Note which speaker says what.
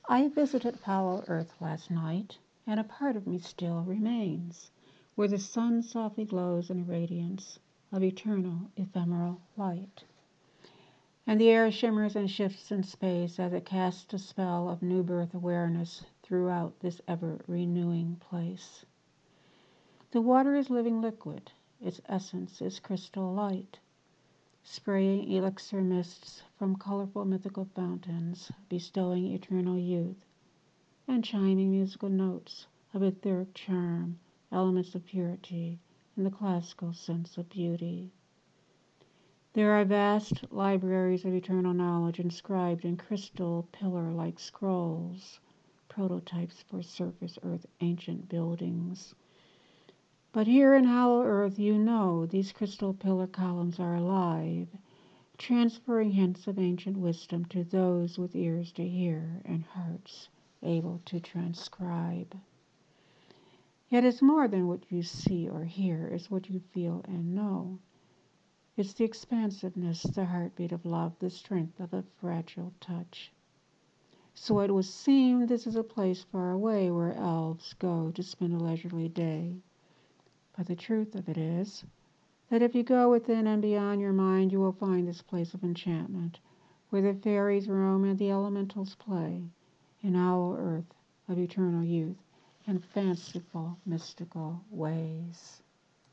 Speaker 1: I visited Foul Earth last night, and a part of me still remains, where the sun softly glows in a radiance of eternal, ephemeral light. And the air shimmers and shifts in space as it casts a spell of new birth awareness throughout this ever-renewing place. The water is living liquid, its essence is crystal light, spraying elixir mists from colorful mythical fountains, bestowing eternal youth, and chiming musical notes of etheric charm, elements of purity, and the classical sense of beauty. There are vast libraries of eternal knowledge inscribed in crystal pillar-like scrolls, prototypes for surface Earth ancient buildings. But here in Hollow Earth, you know these crystal pillar columns are alive, transferring hints of ancient wisdom to those with ears to hear and hearts able to transcribe. Yet it's more than what you see or hear, it's what you feel and know. It's the expansiveness, the heartbeat of love, the strength of a fragile touch. So it would seem this is a place far away where elves go to spend a leisurely day. But the truth of it is that if you go within and beyond your mind, you will find this place of enchantment, where the fairies roam and the elementals play, in our earth of eternal youth and fanciful, mystical ways.